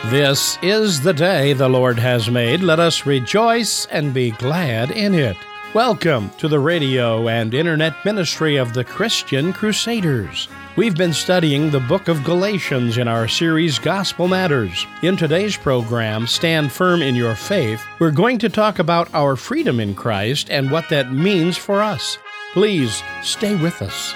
This is the day the Lord has made. Let us rejoice and be glad in it. Welcome to the radio and internet ministry of the Christian Crusaders. We've been studying the book of Galatians in our series Gospel Matters. In today's program, Stand Firm in Your Faith, we're going to talk about our freedom in Christ and what that means for us. Please stay with us.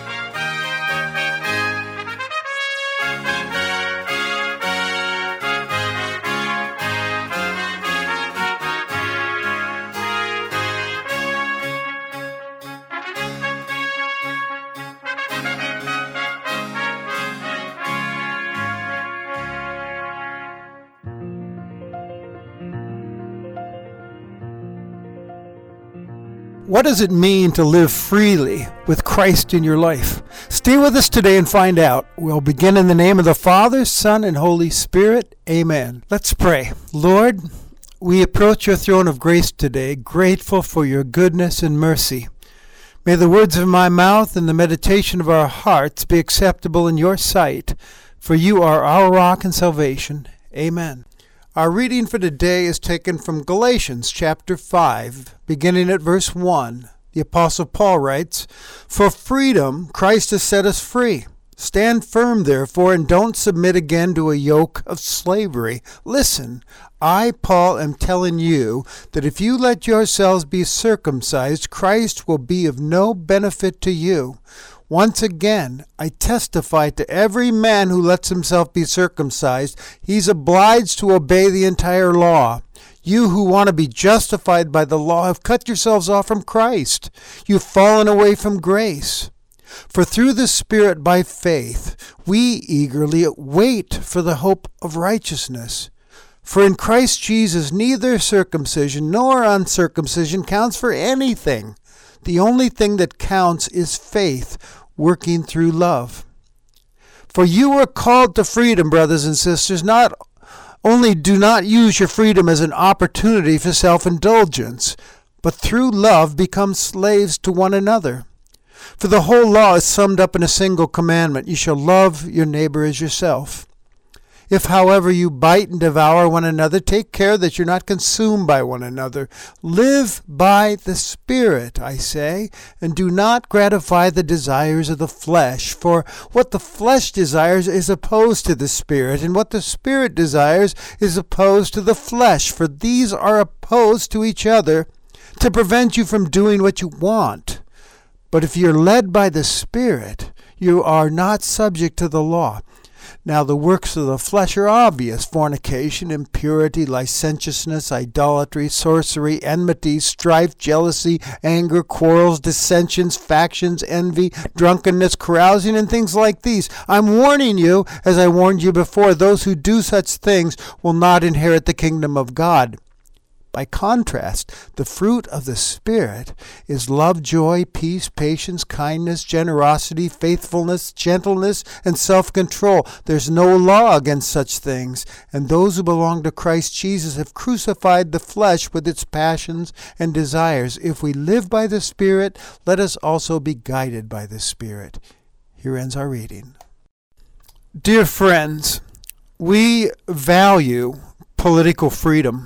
What does it mean to live freely with Christ in your life? Stay with us today and find out. We'll begin in the name of the Father, Son, and Holy Spirit. Amen. Let's pray. Lord, we approach your throne of grace today, grateful for your goodness and mercy. May the words of my mouth and the meditation of our hearts be acceptable in your sight, for you are our rock and salvation. Amen. Our reading for today is taken from Galatians chapter 5, beginning at verse 1. The Apostle Paul writes, "For freedom Christ has set us free. Stand firm, therefore, and don't submit again to a yoke of slavery. Listen, I, Paul, am telling you that if you let yourselves be circumcised, Christ will be of no benefit to you. Once again, I testify to every man who lets himself be circumcised, he's obliged to obey the entire law. You who want to be justified by the law have cut yourselves off from Christ. You've fallen away from grace. For through the Spirit by faith, we eagerly wait for the hope of righteousness. For in Christ Jesus, neither circumcision nor uncircumcision counts for anything. The only thing that counts is faith, working through love. For you are called to freedom, brothers and sisters. Not only do not use your freedom as an opportunity for self-indulgence, but through love become slaves to one another. For the whole law is summed up in a single commandment: you shall love your neighbor as yourself. If, however, you bite and devour one another, take care that you're not consumed by one another. Live by the Spirit, I say, and do not gratify the desires of the flesh. For what the flesh desires is opposed to the Spirit, and what the Spirit desires is opposed to the flesh. For these are opposed to each other to prevent you from doing what you want. But if you're led by the Spirit, you are not subject to the law. Now the works of the flesh are obvious: fornication, impurity, licentiousness, idolatry, sorcery, enmity, strife, jealousy, anger, quarrels, dissensions, factions, envy, drunkenness, carousing, and things like these. I'm warning you, as I warned you before, those who do such things will not inherit the kingdom of God. By contrast, the fruit of the Spirit is love, joy, peace, patience, kindness, generosity, faithfulness, gentleness, and self-control. There's no law against such things, and those who belong to Christ Jesus have crucified the flesh with its passions and desires. If we live by the Spirit, let us also be guided by the Spirit." Here ends our reading. Dear friends, we value political freedom.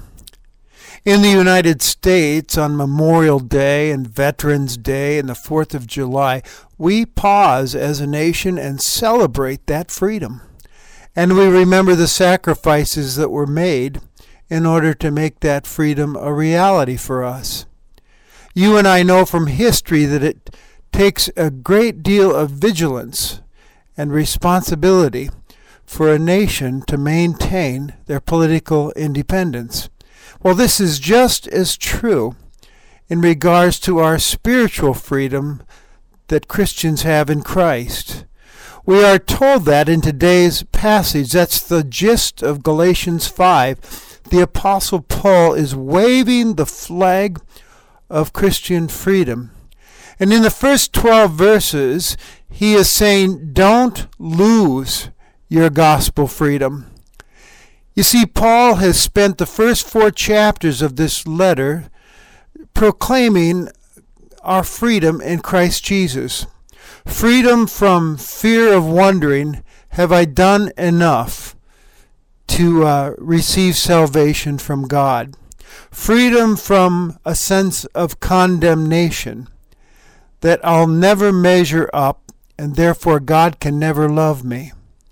In the United States, on Memorial Day and Veterans Day and the 4th of July, we pause as a nation and celebrate that freedom. And we remember the sacrifices that were made in order to make that freedom a reality for us. You and I know from history that it takes a great deal of vigilance and responsibility for a nation to maintain their political independence. Well, this is just as true in regards to our spiritual freedom that Christians have in Christ. We are told that in today's passage. That's the gist of Galatians 5. The Apostle Paul is waving the flag of Christian freedom. And in the first 12 verses, he is saying, don't lose your gospel freedom. You see, Paul has spent the first 4 chapters of this letter proclaiming our freedom in Christ Jesus. Freedom from fear of wondering, have I done enough to receive salvation from God. Freedom from a sense of condemnation, that I'll never measure up and therefore God can never love me.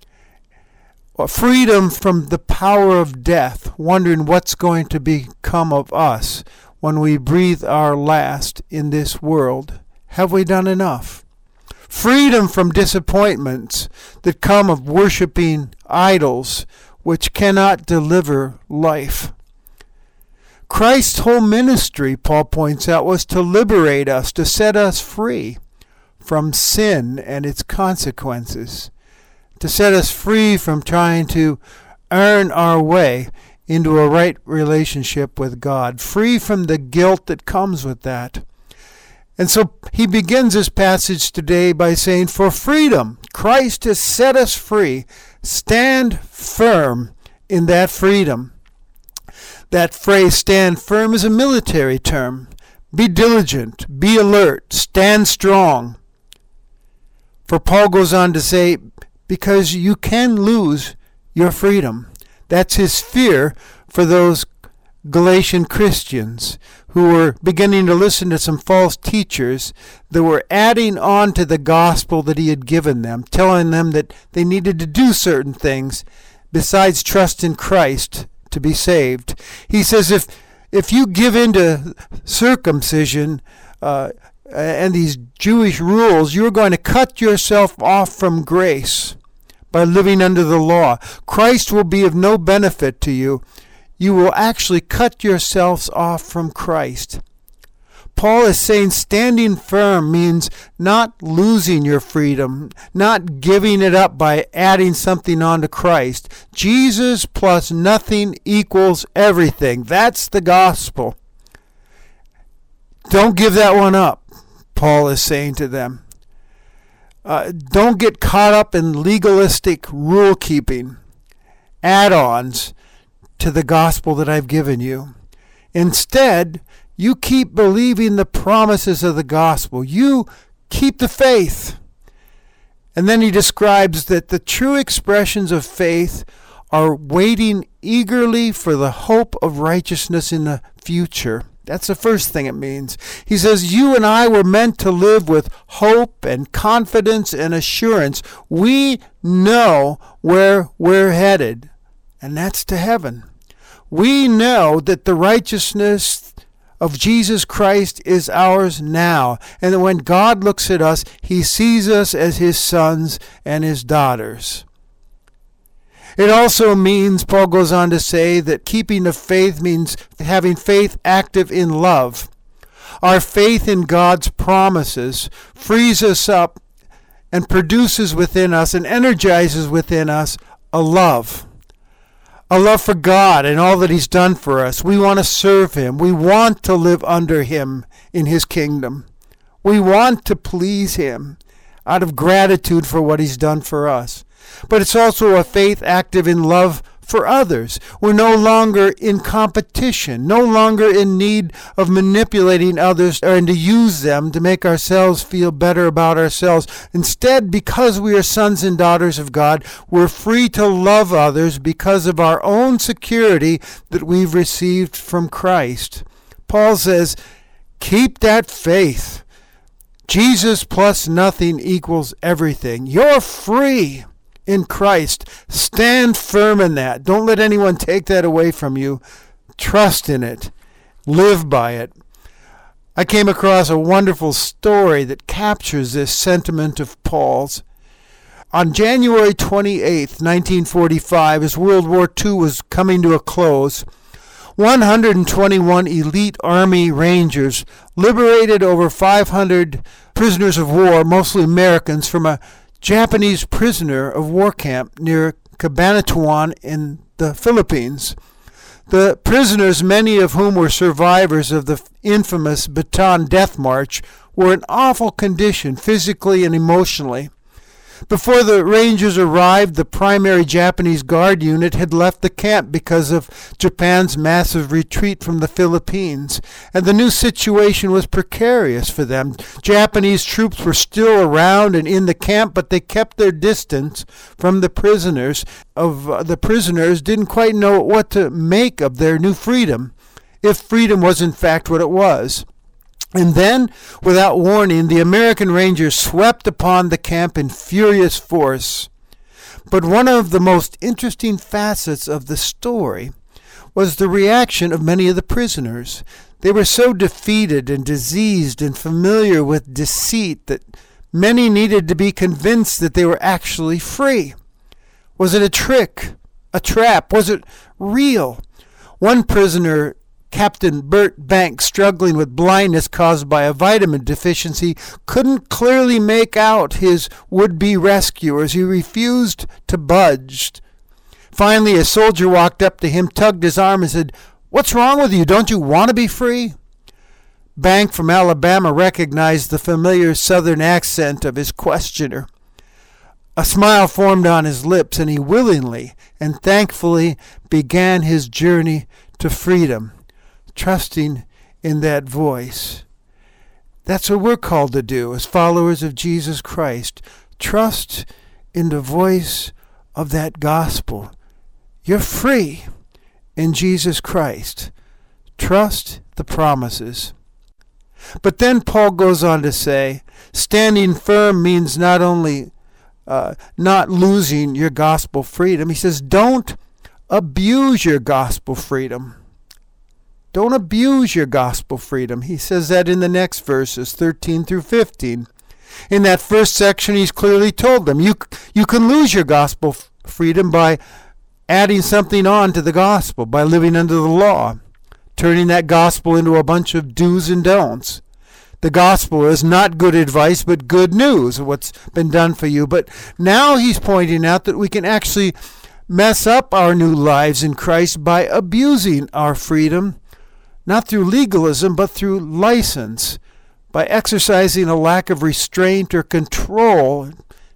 Freedom from the power of death, wondering what's going to become of us when we breathe our last in this world. Have we done enough? Freedom from disappointments that come of worshiping idols which cannot deliver life. Christ's whole ministry, Paul points out, was to liberate us, to set us free from sin and its consequences, to set us free from trying to earn our way into a right relationship with God, free from the guilt that comes with that. And so he begins this passage today by saying, for freedom, Christ has set us free. Stand firm in that freedom. That phrase, stand firm, is a military term. Be diligent, be alert, stand strong. For Paul goes on to say, because you can lose your freedom. That's his fear for those Galatian Christians who were beginning to listen to some false teachers that were adding on to the gospel that he had given them, telling them that they needed to do certain things besides trust in Christ to be saved. He says if you give in to circumcision and these Jewish rules, you're going to cut yourself off from grace by living under the law. Christ will be of no benefit to you. You will actually cut yourselves off from Christ. Paul is saying standing firm means not losing your freedom, not giving it up by adding something on to Christ. Jesus plus nothing equals everything. That's the gospel. Don't give that one up, Paul is saying to them. Don't get caught up in legalistic rule keeping, add-ons to the gospel that I've given you. Instead, you keep believing the promises of the gospel. You keep the faith. And then he describes that the true expressions of faith are waiting eagerly for the hope of righteousness in the future. That's the first thing it means. He says, you and I were meant to live with hope and confidence and assurance. We know where we're headed, and that's to heaven. We know that the righteousness of Jesus Christ is ours now, and that when God looks at us, he sees us as his sons and his daughters. It also means, Paul goes on to say, that keeping the faith means having faith active in love. Our faith in God's promises frees us up and produces within us and energizes within us a love for God and all that he's done for us. We want to serve him. We want to live under him in his kingdom. We want to please him out of gratitude for what he's done for us. But it's also a faith active in love for others. We're no longer in competition, no longer in need of manipulating others and to use them to make ourselves feel better about ourselves. Instead, because we are sons and daughters of God, we're free to love others because of our own security that we've received from Christ. Paul says, keep that faith. Jesus plus nothing equals everything. You're free in Christ. Stand firm in that. Don't let anyone take that away from you. Trust in it. Live by it. I came across a wonderful story that captures this sentiment of Paul's. On January 28th, 1945, as World War II was coming to a close, 121 elite Army Rangers liberated over 500 prisoners of war, mostly Americans, from a Japanese prisoner of war camp near Cabanatuan in the Philippines. The prisoners, many of whom were survivors of the infamous Bataan Death March, were in awful condition physically and emotionally. Before the Rangers arrived, the primary Japanese guard unit had left the camp because of Japan's massive retreat from the Philippines, and the new situation was precarious for them. Japanese troops were still around and in the camp, but they kept their distance from the prisoners. The prisoners didn't quite know what to make of their new freedom, if freedom was in fact what it was. And then, without warning, the American Rangers swept upon the camp in furious force. But one of the most interesting facets of the story was the reaction of many of the prisoners. They were so defeated and diseased and familiar with deceit that many needed to be convinced that they were actually free. Was it a trick? A trap? Was it real? One prisoner, Captain Bert Banks, struggling with blindness caused by a vitamin deficiency, couldn't clearly make out his would-be rescuers. He refused to budge. Finally, a soldier walked up to him, tugged his arm, and said, "What's wrong with you? Don't you want to be free?" Bank from Alabama recognized the familiar southern accent of his questioner. A smile formed on his lips, and he willingly and thankfully began his journey to freedom, trusting in that voice. That's what we're called to do as followers of Jesus Christ. Trust in the voice of that gospel. You're free in Jesus Christ. Trust the promises. But then Paul goes on to say, standing firm means not only not losing your gospel freedom. He says, don't abuse your gospel freedom. Don't abuse your gospel freedom. He says that in the next verses, 13 through 15. In that first section, he's clearly told them, you can lose your gospel freedom by adding something on to the gospel, by living under the law, turning that gospel into a bunch of do's and don'ts. The gospel is not good advice, but good news of what's been done for you. But now he's pointing out that we can actually mess up our new lives in Christ by abusing our freedom, not through legalism, but through license, by exercising a lack of restraint or control,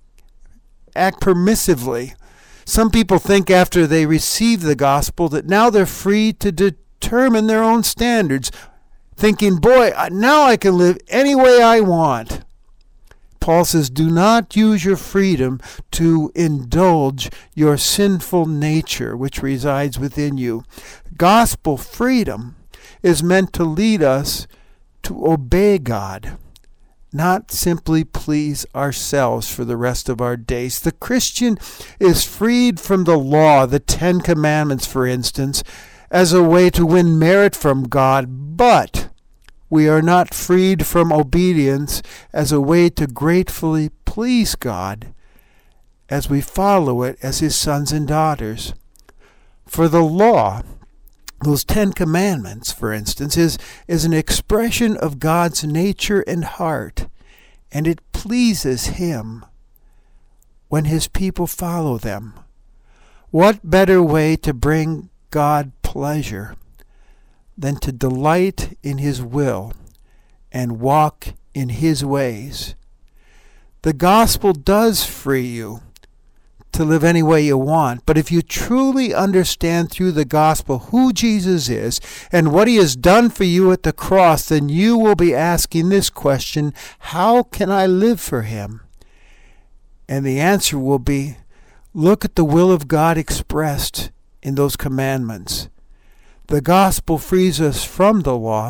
act permissively. Some people think after they receive the gospel that now they're free to determine their own standards, thinking, boy, now I can live any way I want. Paul says, do not use your freedom to indulge your sinful nature which resides within you. Gospel freedom is meant to lead us to obey God, not simply please ourselves for the rest of our days. The Christian is freed from the law, the 10 Commandments, for instance, as a way to win merit from God, but we are not freed from obedience as a way to gratefully please God as we follow it as His sons and daughters. For the law, those 10 Commandments, for instance, is an expression of God's nature and heart, and it pleases Him when His people follow them. What better way to bring God pleasure than to delight in His will and walk in His ways? The gospel does free you to live any way you want, but if you truly understand through the gospel who Jesus is and what He has done for you at the cross, then you will be asking this question, how can I live for Him? And the answer will be, look at the will of God expressed in those commandments. The gospel frees us from the law,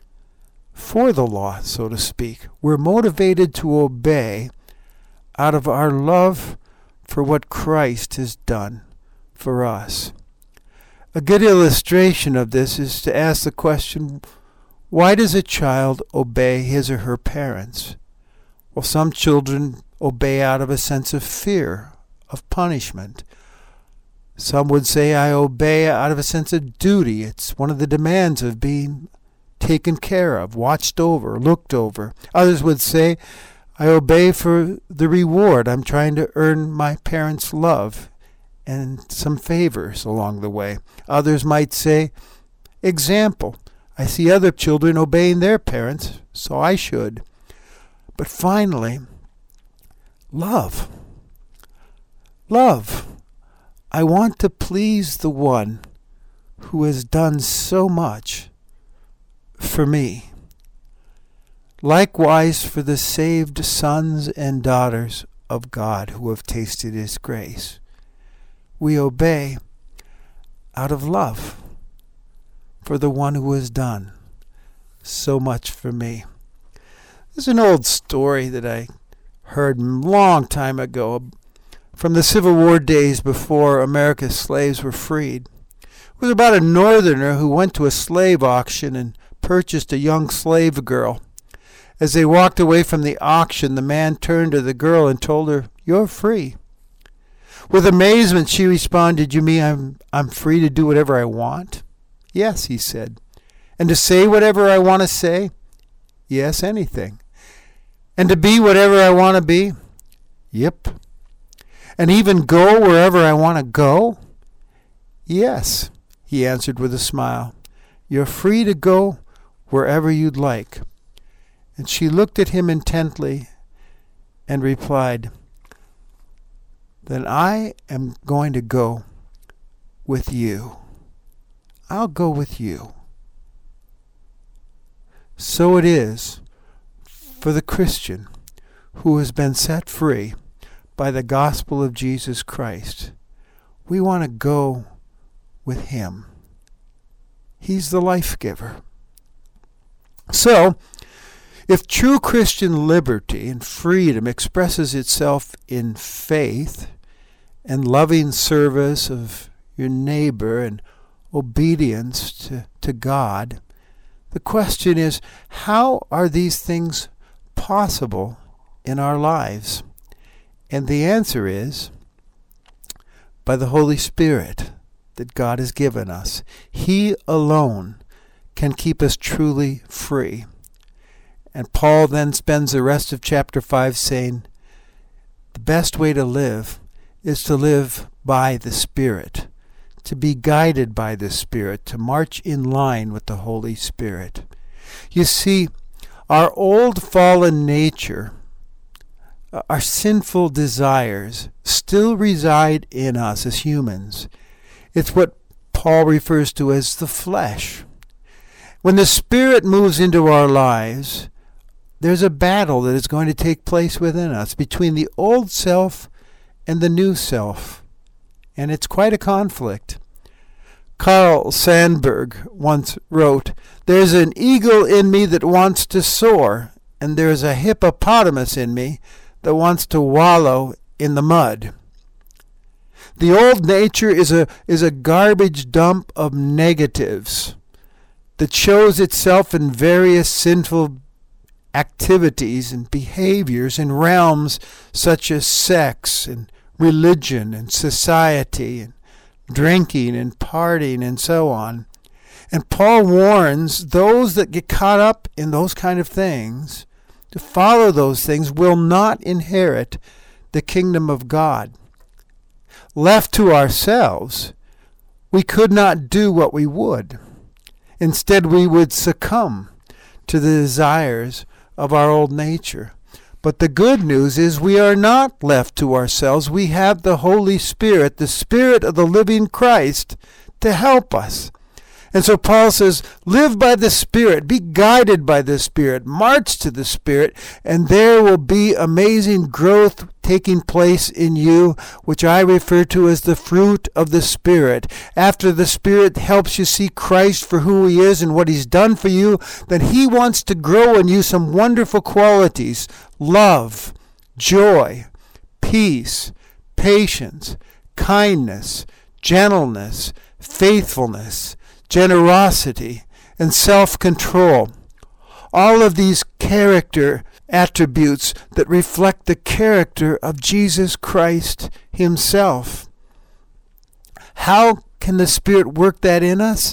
for the law, so to speak. We're motivated to obey out of our love for what Christ has done for us. A good illustration of this is to ask the question, why does a child obey his or her parents? Well, some children obey out of a sense of fear, of punishment. Some would say, I obey out of a sense of duty. It's one of the demands of being taken care of, watched over, looked over. Others would say, I obey for the reward. I'm trying to earn my parents' love and some favors along the way. Others might say, example. I see other children obeying their parents, so I should. But finally, love. Love. I want to please the one who has done so much for me. Likewise for the saved sons and daughters of God who have tasted His grace. We obey out of love for the one who has done so much for me. There's an old story that I heard a long time ago from the Civil War days before America's slaves were freed. It was about a northerner who went to a slave auction and purchased a young slave girl. As they walked away from the auction, the man turned to the girl and told her, "You're free." With amazement, she responded, "You mean I'm free to do whatever I want?" "Yes," he said. "And to say whatever I want to say?" "Yes, anything." "And to be whatever I want to be?" "Yep." "And even go wherever I want to go?" "Yes," he answered with a smile. "You're free to go wherever you'd like." And she looked at him intently and replied, "Then I am going to go with you. I'll go with you." So it is for the Christian who has been set free by the gospel of Jesus Christ. We want to go with Him. He's the life giver. So, if true Christian liberty and freedom expresses itself in faith and loving service of your neighbor and obedience to God, the question is, how are these things possible in our lives? And the answer is, by the Holy Spirit that God has given us. He alone can keep us truly free. And Paul then spends the rest of chapter 5 saying, the best way to live is to live by the Spirit, to be guided by the Spirit, to march in line with the Holy Spirit. You see, our old fallen nature, our sinful desires, still reside in us as humans. It's what Paul refers to as the flesh. When the Spirit moves into our lives, there's a battle that is going to take place within us between the old self and the new self. And it's quite a conflict. Carl Sandburg once wrote, "There's an eagle in me that wants to soar, and there's a hippopotamus in me that wants to wallow in the mud." The old nature is a garbage dump of negatives that shows itself in various sinful activities and behaviors in realms such as sex and religion and society and drinking and partying and so on. And Paul warns those that get caught up in those kind of things, to follow those things, will not inherit the kingdom of God. Left to ourselves, we could not do what we would. Instead, we would succumb to the desires of our old nature. But the good news is we are not left to ourselves. We have the Holy Spirit, the Spirit of the living Christ, to help us. And so Paul says, live by the Spirit, be guided by the Spirit, march to the Spirit, and there will be amazing growth taking place in you, which I refer to as the fruit of the Spirit. After the Spirit helps you see Christ for who He is and what He's done for you, then He wants to grow in you some wonderful qualities: love, joy, peace, patience, kindness, gentleness, faithfulness, generosity, and self-control. All of these character attributes that reflect the character of Jesus Christ Himself. How can the Spirit work that in us?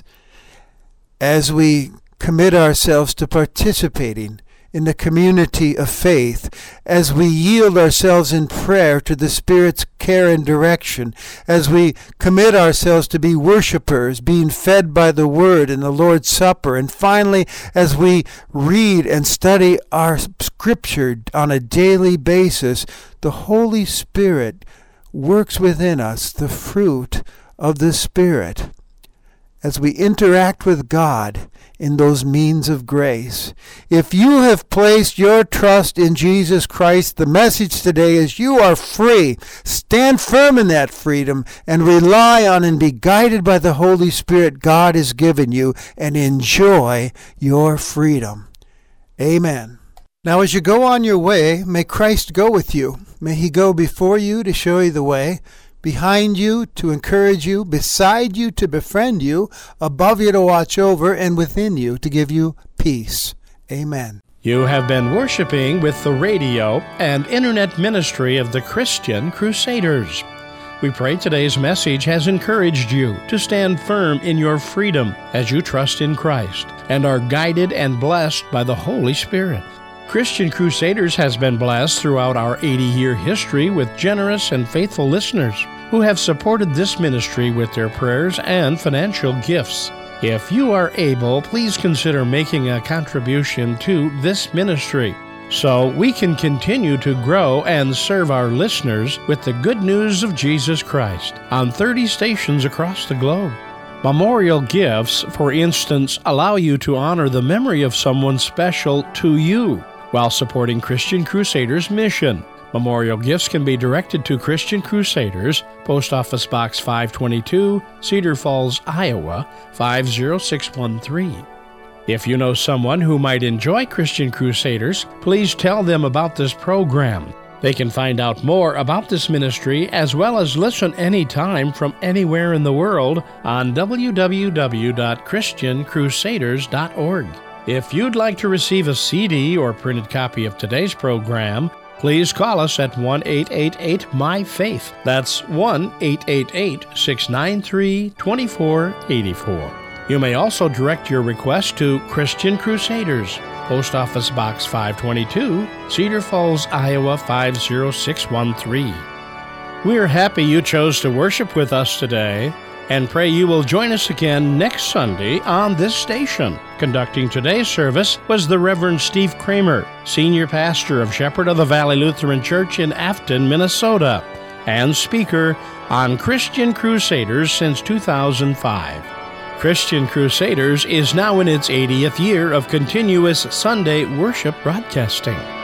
As we commit ourselves to participating in the community of faith, as we yield ourselves in prayer to the Spirit's care and direction, as we commit ourselves to be worshipers, being fed by the Word in the Lord's Supper, and finally, as we read and study our Scripture on a daily basis, the Holy Spirit works within us the fruit of the Spirit as we interact with God in those means of grace. If you have placed your trust in Jesus Christ, the message today is you are free. Stand firm in that freedom and rely on and be guided by the Holy Spirit God has given you and enjoy your freedom. Amen. Now as you go on your way, may Christ go with you. May he go before you to show you the way, behind you to encourage you, beside you to befriend you, above you to watch over, and within you to give you peace. Amen. You have been worshiping with the radio and internet ministry of the Christian Crusaders. We pray today's message has encouraged you to stand firm in your freedom as you trust in Christ and are guided and blessed by the Holy Spirit. Christian Crusaders has been blessed throughout our 80-year history with generous and faithful listeners who have supported this ministry with their prayers and financial gifts. If you are able, please consider making a contribution to this ministry so we can continue to grow and serve our listeners with the good news of Jesus Christ on 30 stations across the globe. Memorial gifts, for instance, allow you to honor the memory of someone special to you while supporting Christian Crusaders' mission. Memorial gifts can be directed to Christian Crusaders, Post Office Box 522, Cedar Falls, Iowa, 50613. If you know someone who might enjoy Christian Crusaders, please tell them about this program. They can find out more about this ministry as well as listen anytime from anywhere in the world on www.christiancrusaders.org. If you'd like to receive a CD or printed copy of today's program, please call us at 1-888-MY-FAITH. That's 1-888-693-2484. You may also direct your request to Christian Crusaders, Post Office Box 522, Cedar Falls, Iowa 50613. We're happy you chose to worship with us today and pray you will join us again next Sunday on this station. Conducting today's service was the Reverend Steve Kramer, Senior Pastor of Shepherd of the Valley Lutheran Church in Afton, Minnesota, and speaker on Christian Crusaders since 2005. Christian Crusaders is now in its 80th year of continuous Sunday worship broadcasting.